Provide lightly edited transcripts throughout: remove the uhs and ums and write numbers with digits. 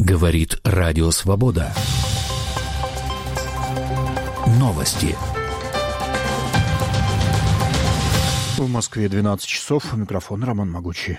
Говорит Радио Свобода. Новости. В Москве 12 часов. Микрофон Роман Могучий.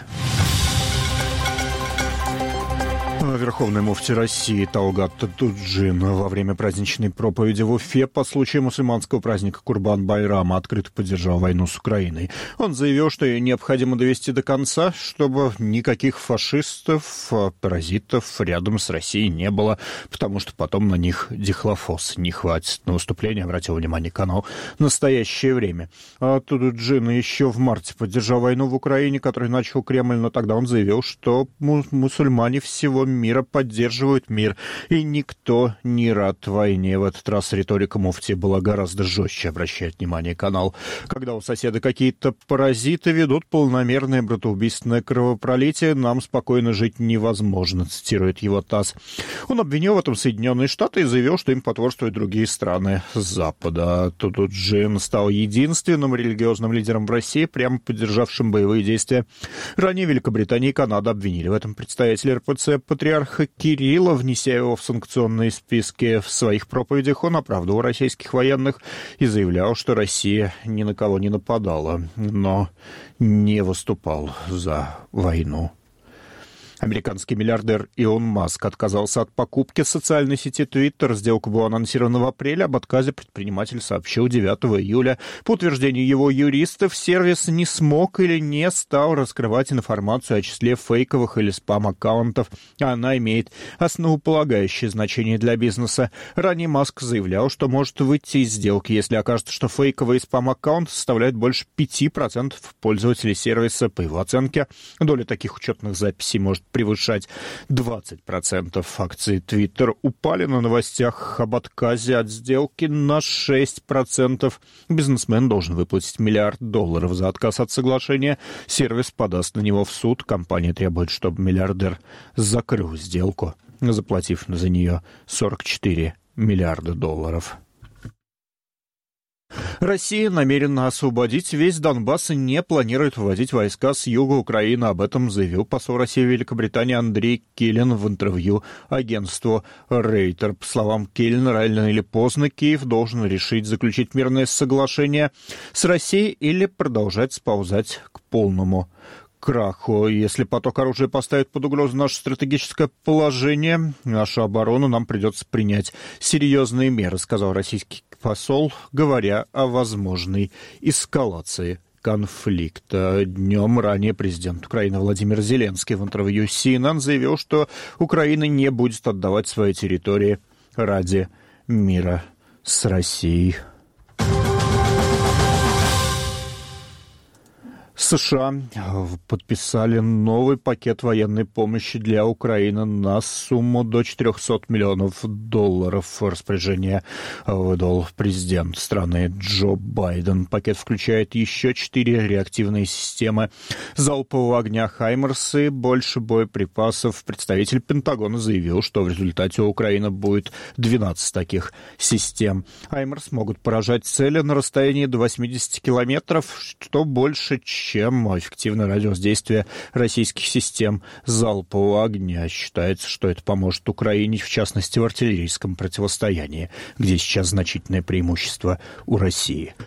Верховный муфти России Талгат Туджин во время праздничной проповеди в Уфе по случаю мусульманского праздника Курбан-Байрама открыто поддержал войну с Украиной. Он заявил, что ее необходимо довести до конца, чтобы никаких фашистов, паразитов рядом с Россией не было, потому что потом на них дихлофос не хватит. На выступление обратил внимание канал «Настоящее время». А Туджин еще в марте поддержал войну в Украине, которую начал Кремль, но тогда он заявил, что мусульмане всего мира поддерживают мир, и никто не рад войне. В этот раз риторика муфти была гораздо жестче, обращает внимание канал. Когда у соседа какие-то паразиты ведут полномерное братоубийственное кровопролитие, нам спокойно жить невозможно, цитирует его ТАСС. Он обвинил в этом Соединенные Штаты и заявил, что им потворствуют другие страны Запада. Туджин стал единственным религиозным лидером в России, прямо поддержавшим боевые действия. Ранее Великобритания и Канада обвинили в этом представителя РПЦ патриарха Кирилла, внеся его в санкционные списки. В своих проповедях он оправдывал российских военных и заявлял, что Россия ни на кого не нападала, но не выступал за войну. Американский миллиардер Илон Маск отказался от покупки социальной сети Twitter. Сделка была анонсирована в апреле. Об отказе предприниматель сообщил 9 июля. По утверждению его юристов, сервис не смог или не стал раскрывать информацию о числе фейковых или спам-аккаунтов. Она имеет основополагающее значение для бизнеса. Ранее Маск заявлял, что может выйти из сделки, если окажется, что фейковый спам-аккаунт составляет больше 5% пользователей сервиса. По его оценке, доля таких учетных записей может превышать 20%. Акции Twitter упали на новостях об отказе от сделки на 6%. Бизнесмен должен выплатить $1 миллиард за отказ от соглашения. Сервис подаст на него в суд. Компания требует, чтобы миллиардер закрыл сделку, заплатив за нее $44 миллиарда. Россия намерена освободить весь Донбасс и не планирует выводить войска с юга Украины. Об этом заявил посол России в Великобритании Андрей Киллен в интервью агентству Рейтер. По словам Киллена, рано или поздно Киев должен решить заключить мирное соглашение с Россией или продолжать сползать к полному краху. Если поток оружия поставит под угрозу наше стратегическое положение, нашу оборону, нам придется принять серьезные меры, сказал российский посол, говоря о возможной эскалации конфликта. Днем ранее президент Украины Владимир Зеленский в интервью CNN заявил, что Украина не будет отдавать свои территории ради мира с Россией. США подписали новый пакет военной помощи для Украины на сумму до $400 миллионов. Распоряжение выдал президент страны Джо Байден. Пакет включает еще 4 реактивные системы залпового огня «Хаймерс» и больше боеприпасов. Представитель Пентагона заявил, что в результате у Украины будет 12 таких систем. «Хаймерс» могут поражать цели на расстоянии до 80 километров, что больше, чем эффективный радиус действия российских систем залпового огня. Считается, что это поможет Украине, в частности, в артиллерийском противостоянии, где сейчас значительное преимущество у России.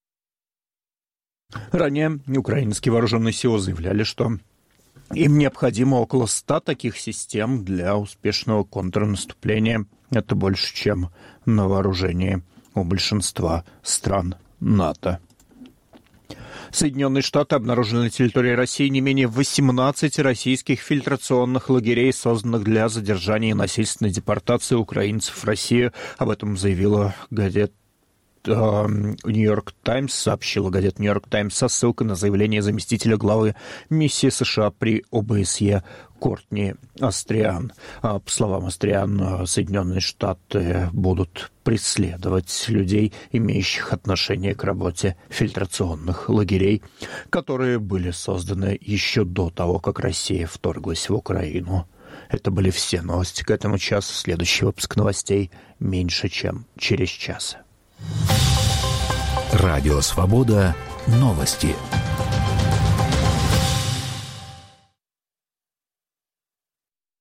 Ранее украинские вооруженные силы заявляли, что им необходимо около 100 таких систем для успешного контрнаступления. Это больше, чем на вооружении у большинства стран НАТО. Соединенные Штаты обнаружили на территории России не менее 18 российских фильтрационных лагерей, созданных для задержания и насильственной депортации украинцев в Россию. Об этом заявила газета «Нью-Йорк Таймс», сообщила газета «Нью-Йорк Таймс» со ссылкой на заявление заместителя главы миссии США при ОБСЕ Кортни Астриан. По словам Астриан, Соединенные Штаты будут преследовать людей, имеющих отношение к работе фильтрационных лагерей, которые были созданы еще до того, как Россия вторглась в Украину. Это были все новости к этому часу. Следующий выпуск новостей меньше, чем через час. Радио «Свобода». Новости.